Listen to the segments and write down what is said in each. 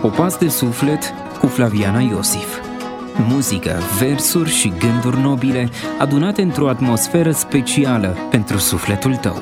Popas de suflet cu Flaviana Iosif. Muzică, versuri și gânduri nobile adunate într-o atmosferă specială pentru sufletul tău.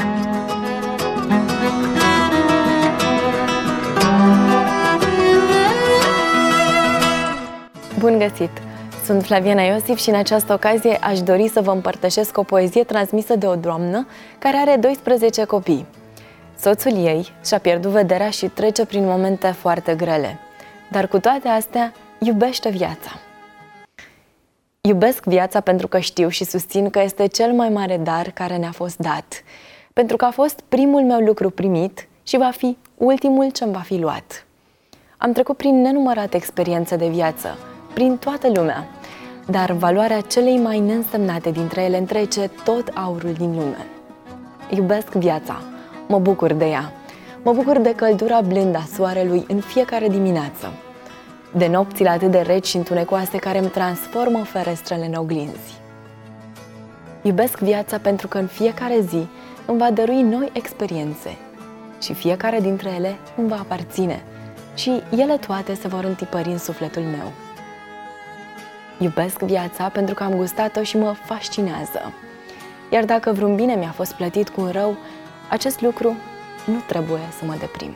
Bun găsit! Sunt Flaviana Iosif și în această ocazie aș dori să vă împărtășesc o poezie transmisă de o doamnă care are 12 copii. Soțul ei și-a pierdut vederea și trece prin momente foarte grele, dar cu toate astea iubește viața. Iubesc viața pentru că știu și susțin că este cel mai mare dar care ne-a fost dat, pentru că a fost primul meu lucru primit și va fi ultimul ce-mi va fi luat. Am trecut prin nenumărate experiențe de viață, prin toată lumea, dar valoarea celei mai neînsemnate dintre ele întrece tot aurul din lume. Iubesc viața, mă bucur de ea, mă bucur de căldura blândă a soarelui în fiecare dimineață, de nopțile atât de reci și întunecoase care îmi transformă ferestrele în oglinzi. Iubesc viața pentru că în fiecare zi îmi va dărui noi experiențe și fiecare dintre ele îmi va aparține și ele toate se vor întipări în sufletul meu. Iubesc viața pentru că am gustat-o și mă fascinează. Iar dacă vreun bine mi-a fost plătit cu un rău, acest lucru nu trebuie să mă deprime.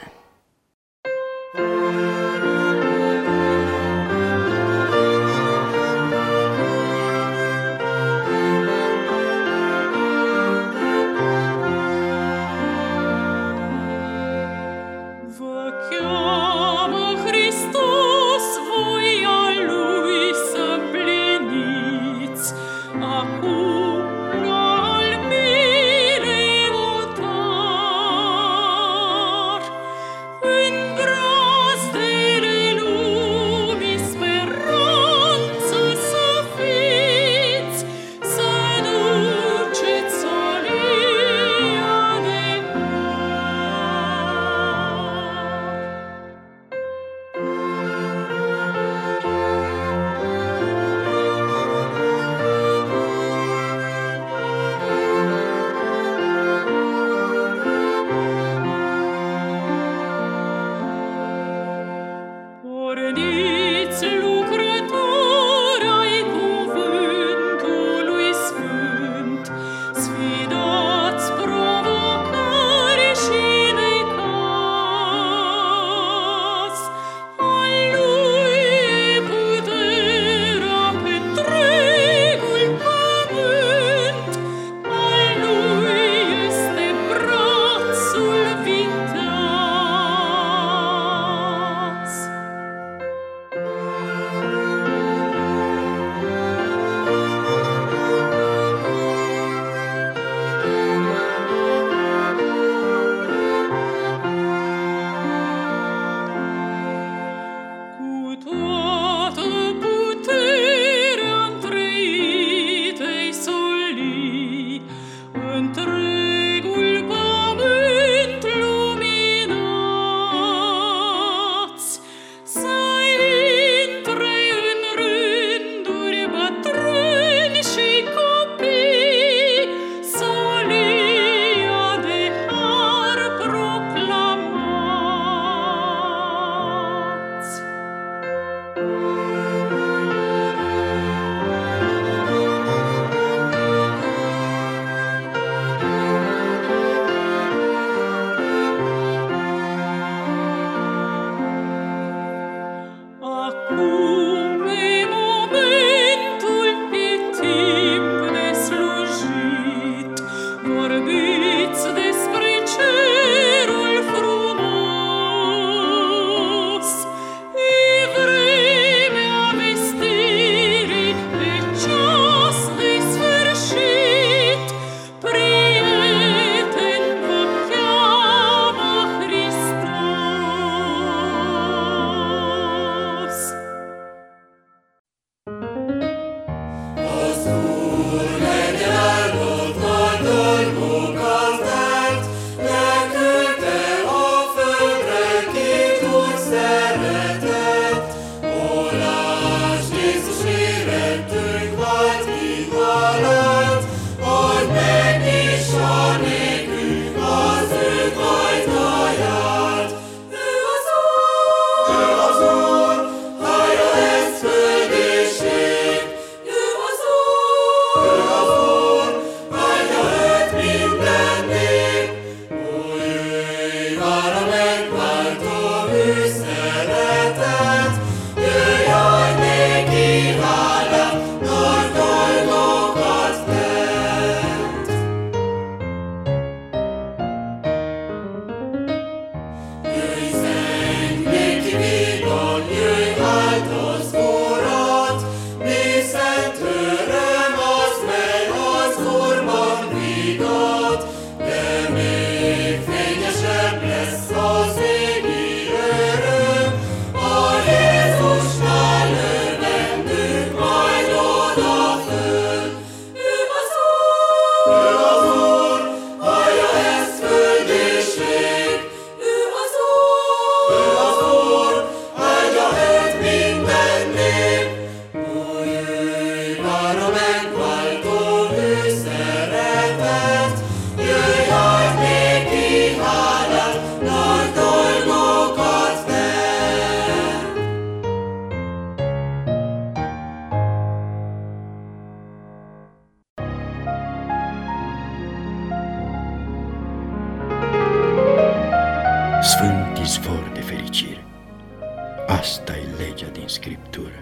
sfânt izvor de fericire. Asta-i legea din Scriptură.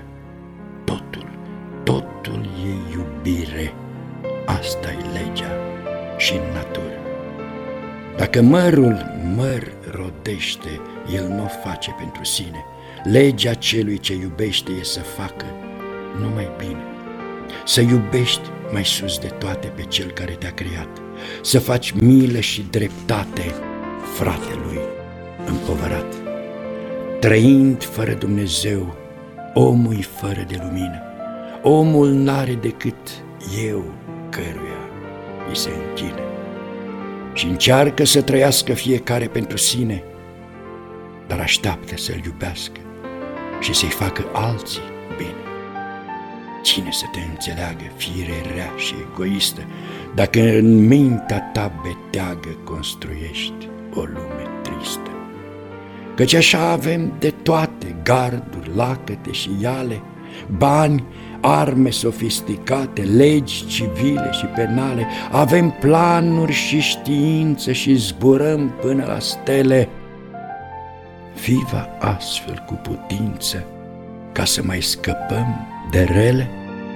Totul e iubire. Asta-i legea și în natură. Dacă mărul măr rodește, el nu o face pentru sine. Legea celui ce iubește e să facă numai bine. Să iubești mai sus de toate pe cel care te-a creat. Să faci milă și dreptate fratelui împovărat. Trăind fără Dumnezeu, omul-i fără de lumină. Omul n-are decât eu căruia îi se închină. Și încearcă să trăiască fiecare pentru sine, dar așteaptă să-l iubească și să-i facă alții bine. Cine să te înțeleagă, fire rea și egoistă, dacă în mintea ta beteagă construiești o lume tristă? Căci așa avem de toate, garduri, lacăte și iale, bani, arme sofisticate, legi civile și penale, avem planuri și știință și zburăm până la stele. Viva astfel cu putință ca să mai scăpăm de rele?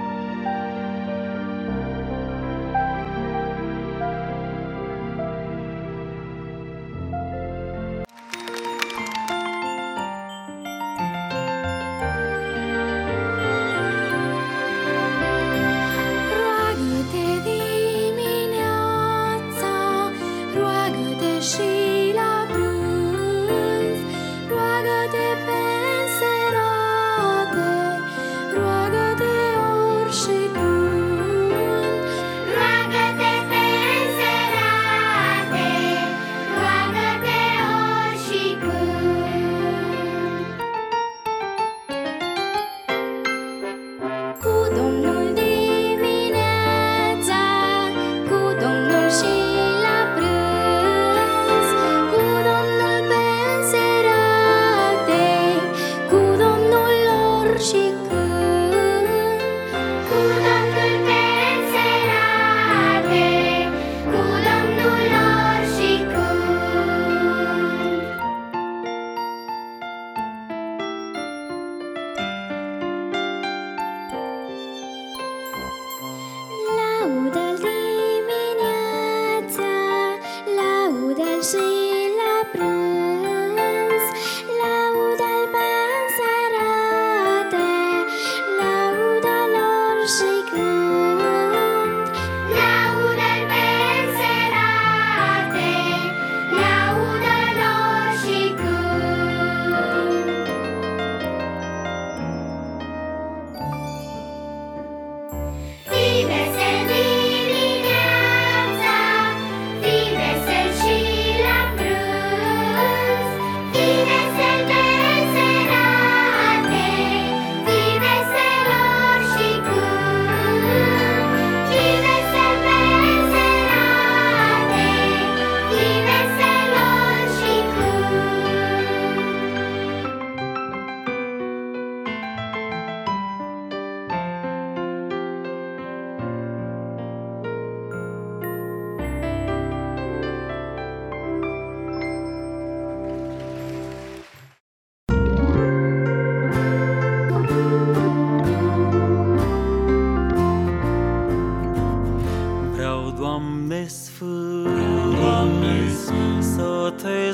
Să te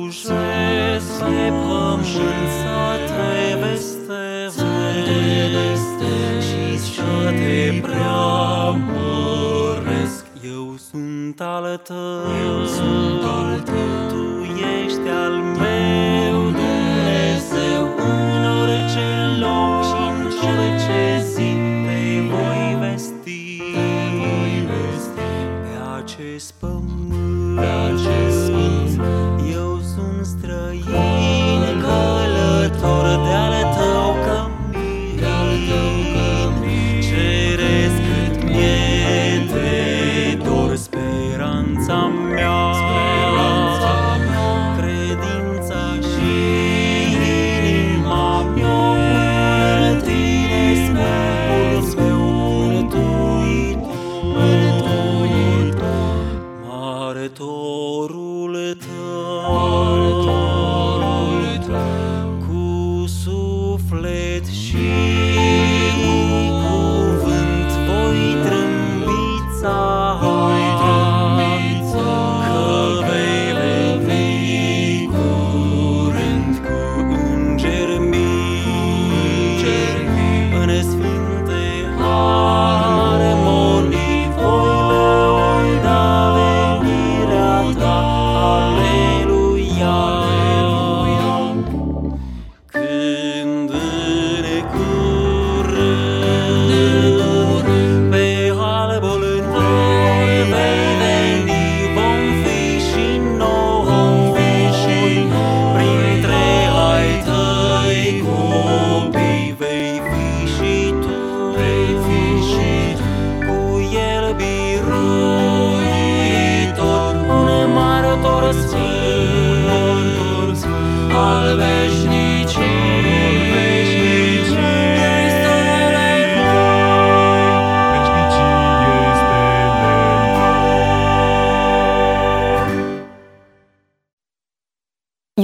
slujesc pe pământ, să te vestesc și să te preamăresc. Eu sunt al tău, tu ești al meu, Dumnezeu, în orice loc și în orice zi te voi vesti pe acest pământ. Eu sunt străin, călător de-al tău cămin, ceresc cât mi-e de dor speranța mea, credința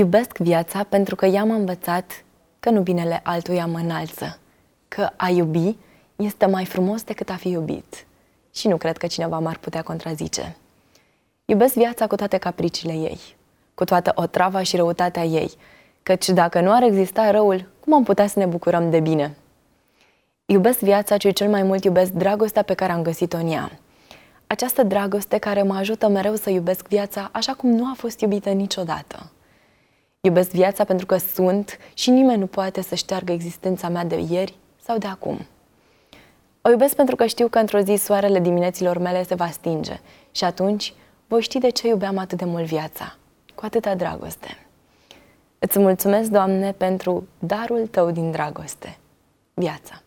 Iubesc viața pentru că ea m-a învățat că nu binele altuia mă înalță, că a iubi este mai frumos decât a fi iubit. Și nu cred că cineva m-ar putea contrazice. Iubesc viața cu toate capriciile ei, cu toată otrava și răutatea ei, căci dacă nu ar exista răul, cum am putea să ne bucurăm de bine? Iubesc viața și cel mai mult iubesc dragostea pe care am găsit-o în ea. Această dragoste care mă ajută mereu să iubesc viața așa cum nu a fost iubită niciodată. Iubesc viața pentru că sunt și nimeni nu poate să șteargă existența mea de ieri sau de acum. O iubesc pentru că știu că într-o zi soarele dimineților mele se va stinge și atunci voi ști de ce iubeam atât de mult viața, cu atâta dragoste. Îți mulțumesc, Doamne, pentru darul Tău din dragoste, viața.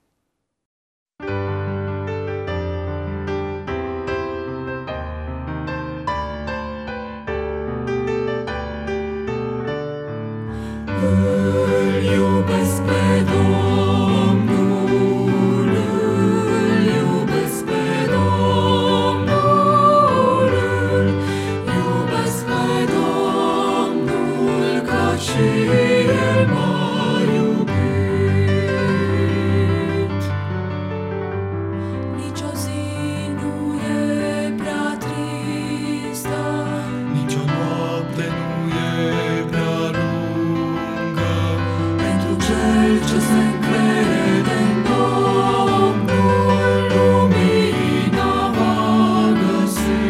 Îl iubesc pe Domnul, îl iubesc pe Domnul, îl iubesc pe Domnul, ca și El m-a iubit. Nici o zi nu e prea tristă, nici o noapte nu e prea lungă, cel ce se încrede în Domnul, lumina va găsi.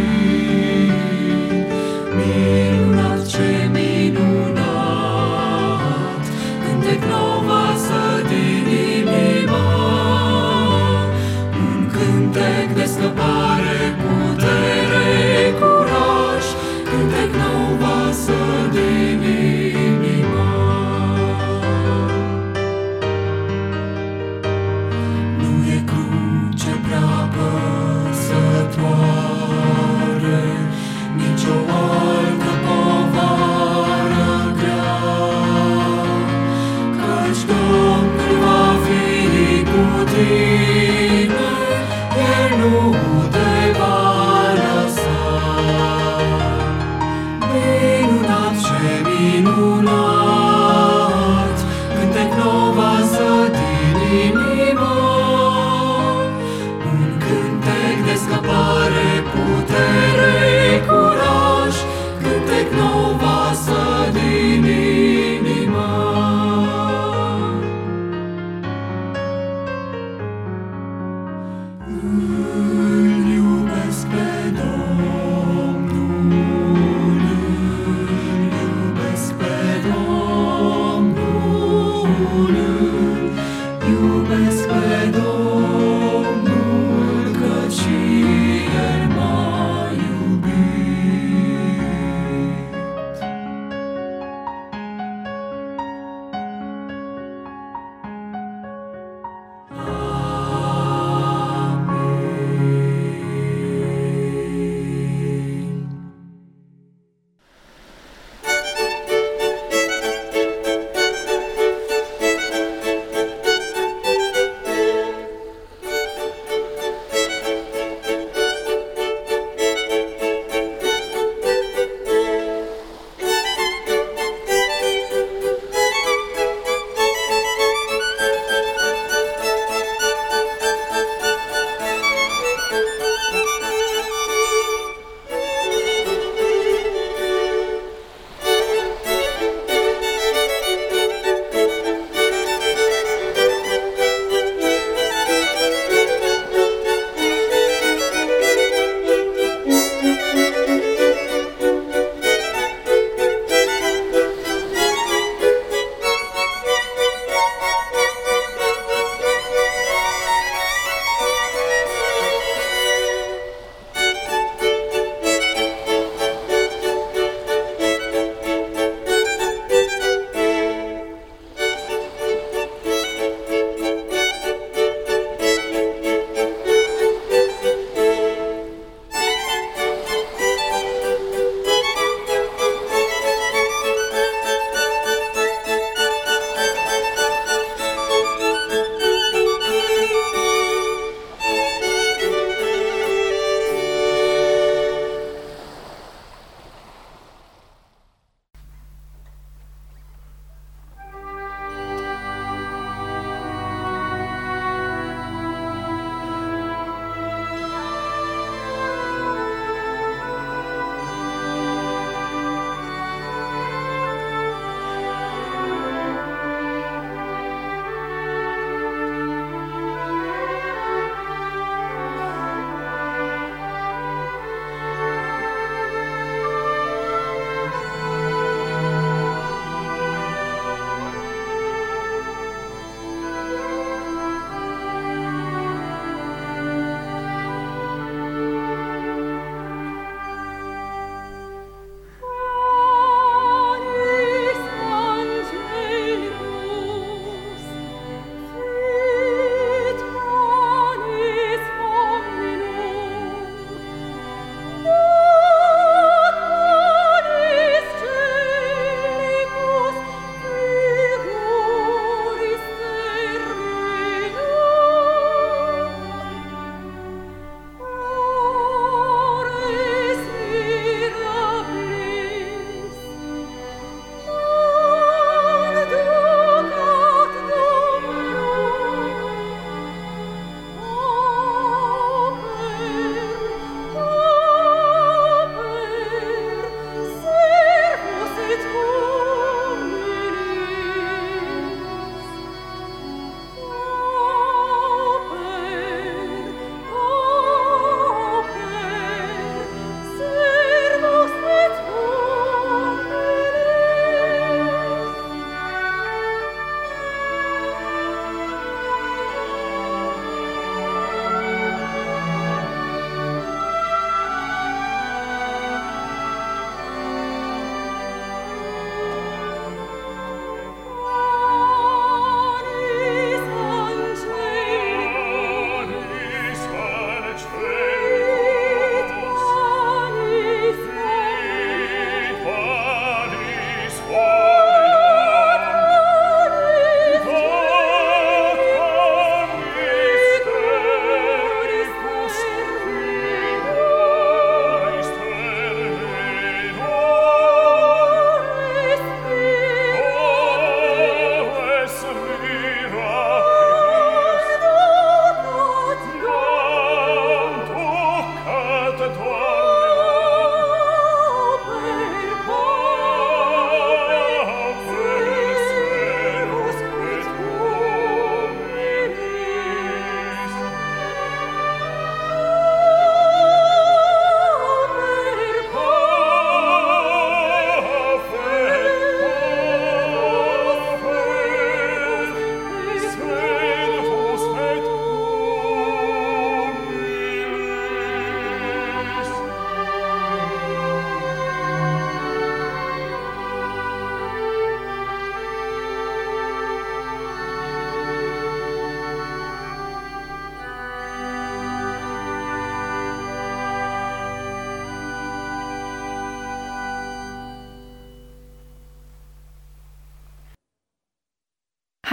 Minunat, ce minunat, cântec nou varsă din inima, un cântec de scăpare, putere, curaj, cântec nou varsă din inima.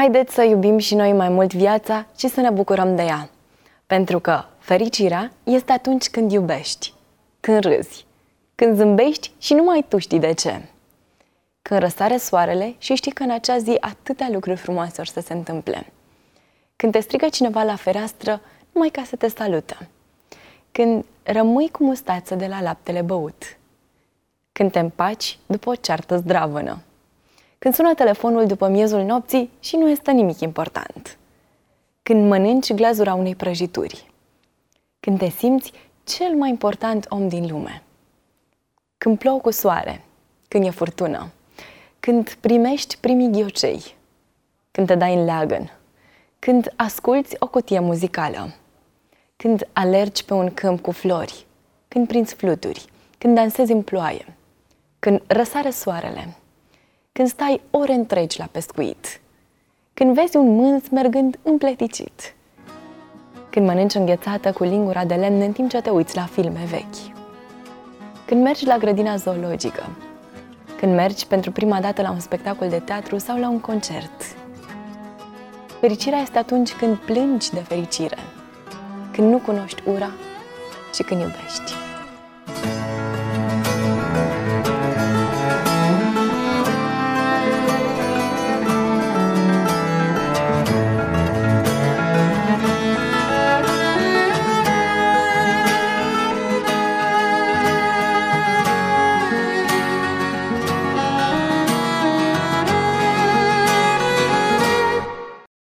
Haideți să iubim și noi mai mult viața și să ne bucurăm de ea. Pentru că fericirea este atunci când iubești, când râzi, când zâmbești și numai tu știi de ce. Când răsare soarele și știi că în acea zi atâtea lucruri frumoase or să se întâmple. Când te strigă cineva la fereastră numai ca să te salută. Când rămâi cu mustață de la laptele băut. Când te împaci după o ceartă zdravănă. Când sună telefonul după miezul nopții și nu este nimic important. Când mănânci glazura unei prăjituri. Când te simți cel mai important om din lume. Când plouă cu soare. Când e furtună. Când primești primii ghiocei. Când te dai în leagăn. Când asculți o cutie muzicală. Când alergi pe un câmp cu flori. Când prinzi fluturi. Când dansezi în ploaie. Când răsare soarele. Când stai ore întregi la pescuit. Când vezi un mânz mergând împleticit. Când mănânci înghețată cu lingura de lemn în timp ce te uiți la filme vechi. Când mergi la grădina zoologică. Când mergi pentru prima dată la un spectacol de teatru sau la un concert. Fericirea este atunci când plângi de fericire, când nu cunoști ura și când iubești.